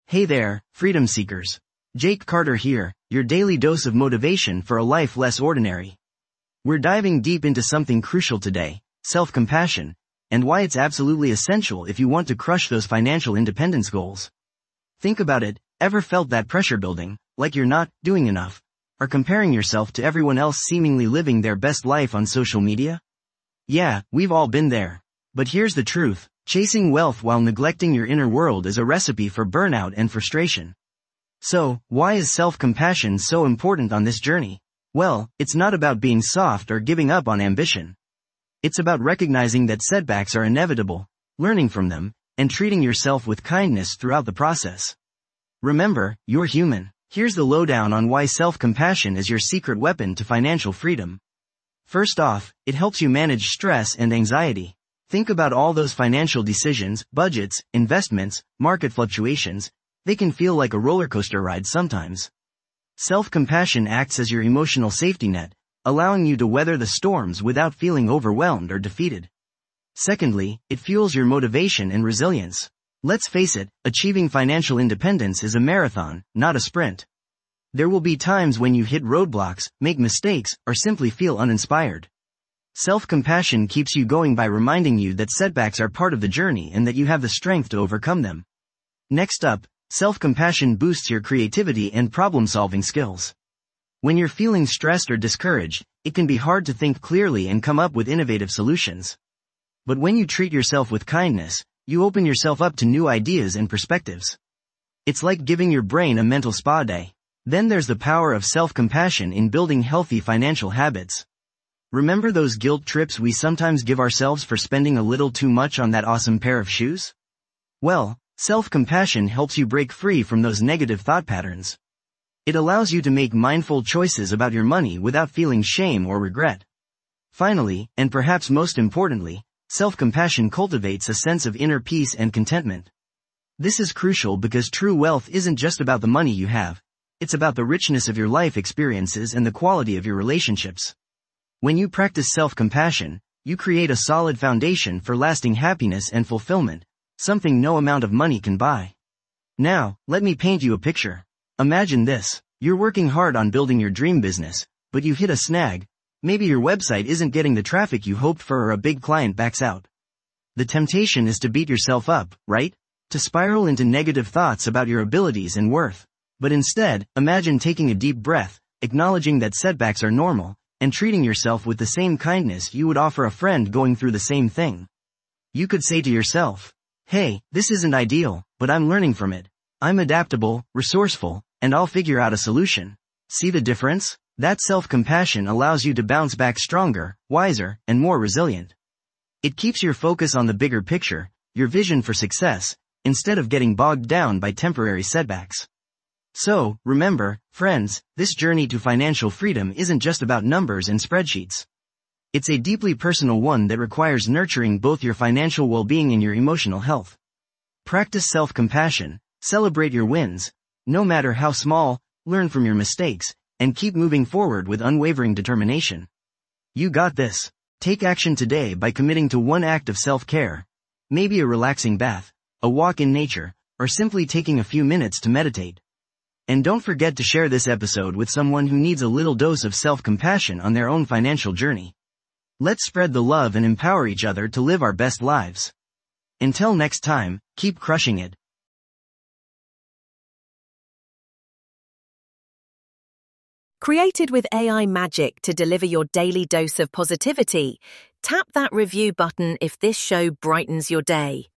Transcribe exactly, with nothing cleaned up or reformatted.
Hey there, freedom seekers. Jake Carter here, your daily dose of motivation for a life less ordinary. We're diving deep into something crucial today, self-compassion, and why it's absolutely essential if you want to crush those financial independence goals. Think about it, ever felt that pressure building, like you're not doing enough, or comparing yourself to everyone else seemingly living their best life on social media? Yeah, we've all been there. But here's the truth, chasing wealth while neglecting your inner world is a recipe for burnout and frustration. So, why is self-compassion so important on this journey? Well, it's not about being soft or giving up on ambition. It's about recognizing that setbacks are inevitable, learning from them, and treating yourself with kindness throughout the process. Remember, you're human. Here's the lowdown on why self-compassion is your secret weapon to financial freedom. First off, it helps you manage stress and anxiety. Think about all those financial decisions, budgets, investments, market fluctuations. They can feel like a roller coaster ride sometimes. Self-compassion acts as your emotional safety net, allowing you to weather the storms without feeling overwhelmed or defeated. Secondly, it fuels your motivation and resilience. Let's face it, achieving financial independence is a marathon, not a sprint. There will be times when you hit roadblocks, make mistakes, or simply feel uninspired. Self-compassion keeps you going by reminding you that setbacks are part of the journey and that you have the strength to overcome them. Next up, self-compassion boosts your creativity and problem-solving skills. When you're feeling stressed or discouraged, it can be hard to think clearly and come up with innovative solutions. But when you treat yourself with kindness, you open yourself up to new ideas and perspectives. It's like giving your brain a mental spa day. Then there's the power of self-compassion in building healthy financial habits. Remember those guilt trips we sometimes give ourselves for spending a little too much on that awesome pair of shoes? Well, self-compassion helps you break free from those negative thought patterns. It allows you to make mindful choices about your money without feeling shame or regret. Finally, and perhaps most importantly, self-compassion cultivates a sense of inner peace and contentment. This is crucial because true wealth isn't just about the money you have. It's about the richness of your life experiences and the quality of your relationships. When you practice self-compassion, you create a solid foundation for lasting happiness and fulfillment, something no amount of money can buy. Now, let me paint you a picture. Imagine this. You're working hard on building your dream business, but you hit a snag. Maybe your website isn't getting the traffic you hoped for or a big client backs out. The temptation is to beat yourself up, right? To spiral into negative thoughts about your abilities and worth. But instead, imagine taking a deep breath, acknowledging that setbacks are normal, and treating yourself with the same kindness you would offer a friend going through the same thing. You could say to yourself, hey, this isn't ideal, but I'm learning from it. I'm adaptable, resourceful, and I'll figure out a solution. See the difference? That self-compassion allows you to bounce back stronger, wiser, and more resilient. It keeps your focus on the bigger picture, your vision for success, instead of getting bogged down by temporary setbacks. So, remember, friends, this journey to financial freedom isn't just about numbers and spreadsheets. It's a deeply personal one that requires nurturing both your financial well-being and your emotional health. Practice self-compassion, celebrate your wins, no matter how small, learn from your mistakes, and keep moving forward with unwavering determination. You got this. Take action today by committing to one act of self-care. Maybe a relaxing bath, a walk in nature, or simply taking a few minutes to meditate. And don't forget to share this episode with someone who needs a little dose of self-compassion on their own financial journey. Let's spread the love and empower each other to live our best lives. Until next time, keep crushing it. Created with A I magic to deliver your daily dose of positivity, tap that review button if this show brightens your day.